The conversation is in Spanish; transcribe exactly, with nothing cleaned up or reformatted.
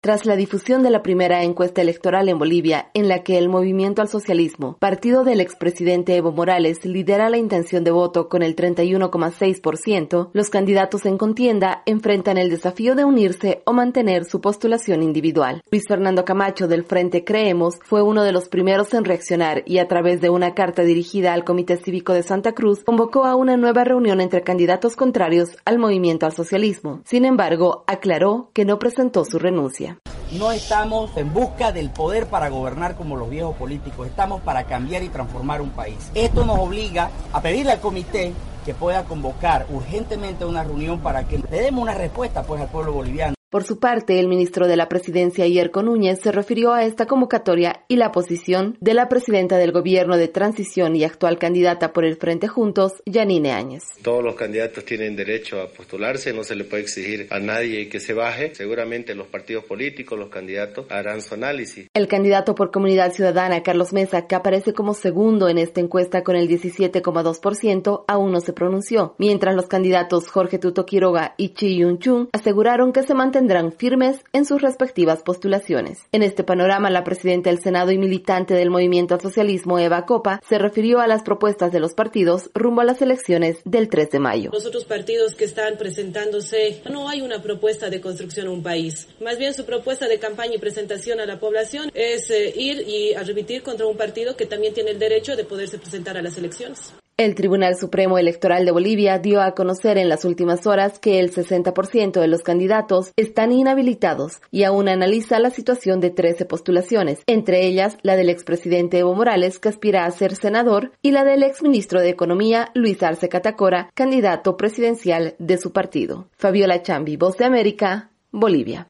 Tras la difusión de la primera encuesta electoral en Bolivia, en la que el Movimiento al Socialismo, partido del expresidente Evo Morales, lidera la intención de voto con el treinta y uno coma seis por ciento, los candidatos en contienda enfrentan el desafío de unirse o mantener su postulación individual. Luis Fernando Camacho, del Frente Creemos, fue uno de los primeros en reaccionar y, a través de una carta dirigida al Comité Cívico de Santa Cruz, convocó a una nueva reunión entre candidatos contrarios al Movimiento al Socialismo. Sin embargo, aclaró que no presentó su renuncia. No estamos en busca del poder para gobernar como los viejos políticos, estamos para cambiar y transformar un país. Esto nos obliga a pedirle al comité que pueda convocar urgentemente una reunión para que le demos una respuesta pues al pueblo boliviano. Por su parte, el ministro de la Presidencia, Yerko Núñez, se refirió a esta convocatoria y la posición de la presidenta del gobierno de transición y actual candidata por el Frente Juntos, Yanine Áñez. Todos los candidatos tienen derecho a postularse, no se le puede exigir a nadie que se baje. Seguramente los partidos políticos, los candidatos, harán su análisis. El candidato por Comunidad Ciudadana, Carlos Mesa, que aparece como segundo en esta encuesta con el diecisiete coma dos por ciento, aún no se pronunció, mientras los candidatos Jorge Tuto Quiroga y Chi Yun-chung aseguraron que se mantendrán tendrán firmes en sus respectivas postulaciones. En este panorama, la presidenta del Senado y militante del Movimiento al Socialismo, Eva Copa, se refirió a las propuestas de los partidos rumbo a las elecciones del tres de mayo. Los otros partidos que están presentándose, no hay una propuesta de construcción de un país. Más bien su propuesta de campaña y presentación a la población es eh, ir y a repetir contra un partido que también tiene el derecho de poderse presentar a las elecciones. El Tribunal Supremo Electoral de Bolivia dio a conocer en las últimas horas que el sesenta por ciento de los candidatos están inhabilitados y aún analiza la situación de trece postulaciones, entre ellas la del expresidente Evo Morales, que aspira a ser senador, y la del exministro de Economía, Luis Arce Catacora, candidato presidencial de su partido. Fabiola Chambi, Voz de América, Bolivia.